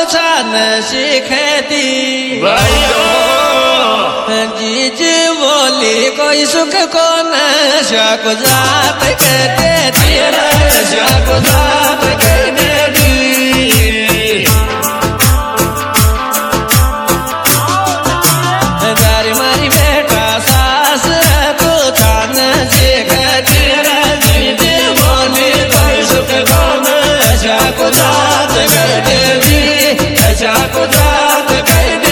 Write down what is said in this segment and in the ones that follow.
छान शिखती जीज बोली कोई सुख को नशा को जात कहते तेरा नशा को जात कहते दारी मारी बेटा सास तो छान शिखती जीज बोली कोई सुख को नशा को जात कहते नशा को जात कहते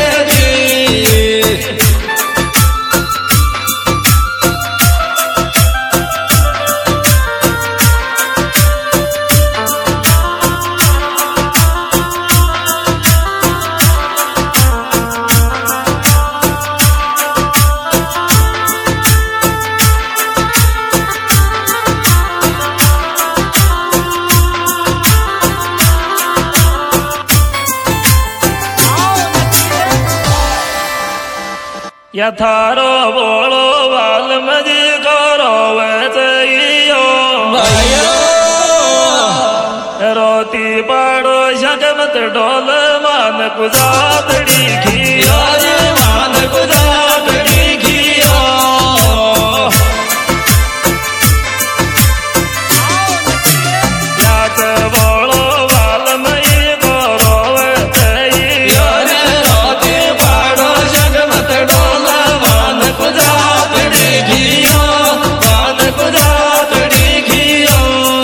यथारो बोलो वाल मजी करो वैसो रोती पाड़ो शगमत डोल मान गुजातड़ी घियो मान गुजातड़ी घियो याच बोलो वाल मजी करो वैसो रोती पाड़ो शगमत डोल मान गुजातड़ी घियो मान गुजातड़ी घियो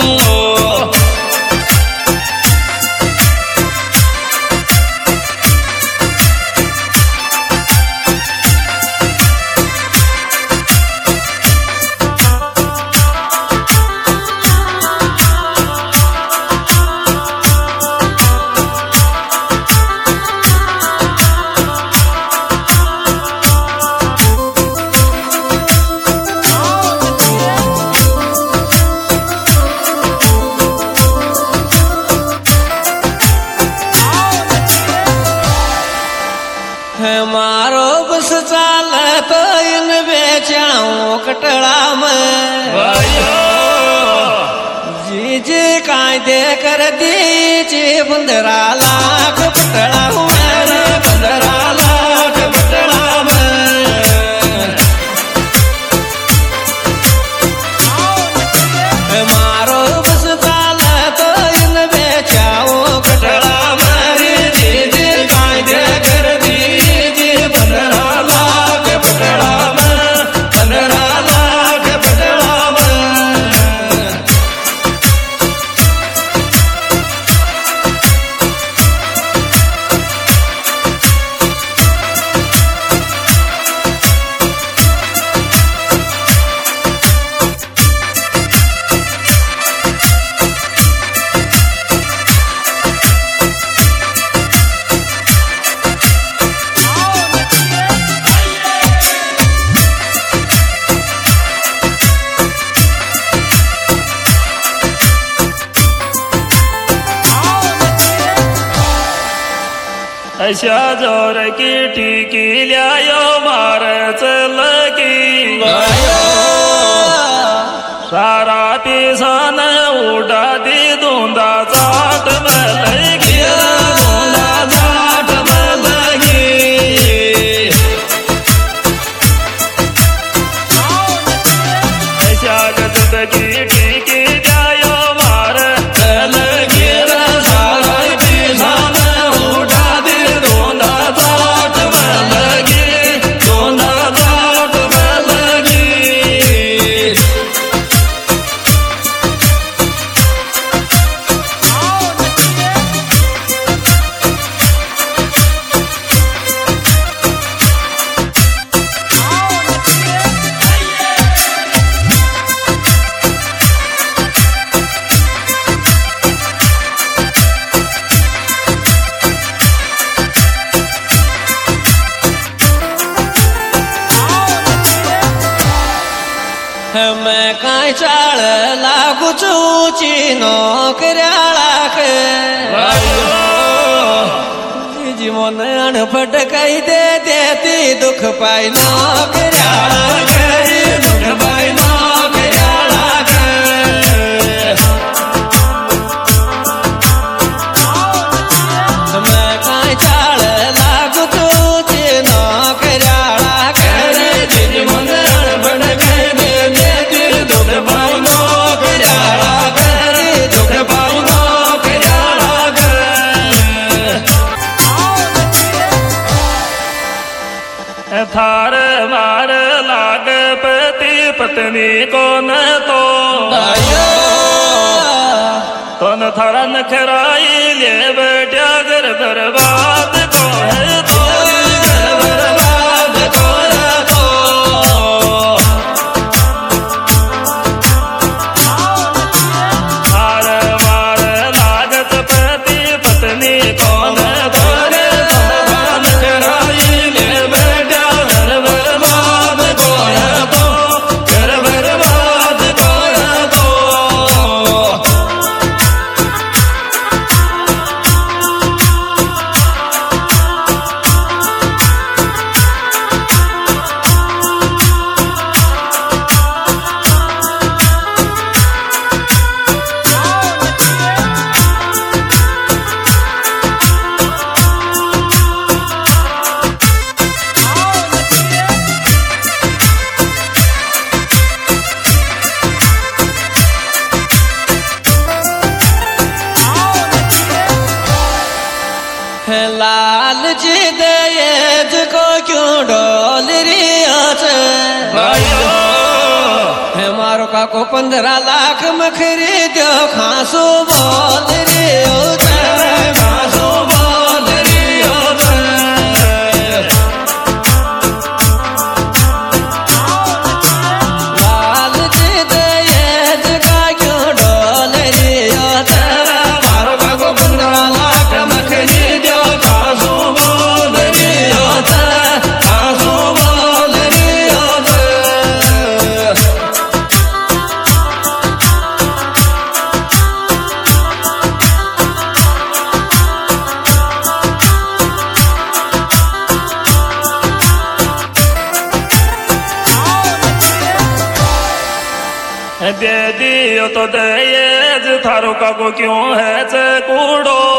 मारो बस चाल तो इन बेचाऊं कटड़ा में जीज कायदे कर दीजे 15 लाख पटड़ा मेरे 15 लाख पटड़ा में मारो बस चाल तो इन बेचाऊं कटड़ा मेरे जीज कायदे कर 15 लाख पटड़ा में 15 लाख पटड़ा में अशा जोर की टीकी ल्यायो मारे चल की सारा पिसान उडा दी धुंदा चाट में लगी धुंदा चाट में लगी अशा गजब की टीकी ल्यायो मारे चल गिरा सारा पिसान मैं कांय चाळ लागू चूची नोकऱ्याळाक जीवन अणफट कही दे देती दुख पाय नोकऱ्याळाक दुख पाय नोकऱ्याळाक मैं पत्नी को न तो तन थारा नखराई ले बेटा घर बर्बाद को है तो बर्बाद को है तो हार मार लागत पति पत्नी को न तो नखराई ले बेटा घर बर्बाद को है तो घर बर्बाद को है तो लाल जी दहेज को क्यों डोल रिया छे भाइयों है मारो काको 15 लाख में खरीद्यो खासो बोल रियो छे खासो बोल रियो छे लाल जी दहेज का क्यों डोल रियो छे मारो काको 15 लाख में खरीद्यो खासो बोल रियो छे खासो बोल रियो छे दे दियो तो दहेज थारो काको क्यों है चे कूड़ो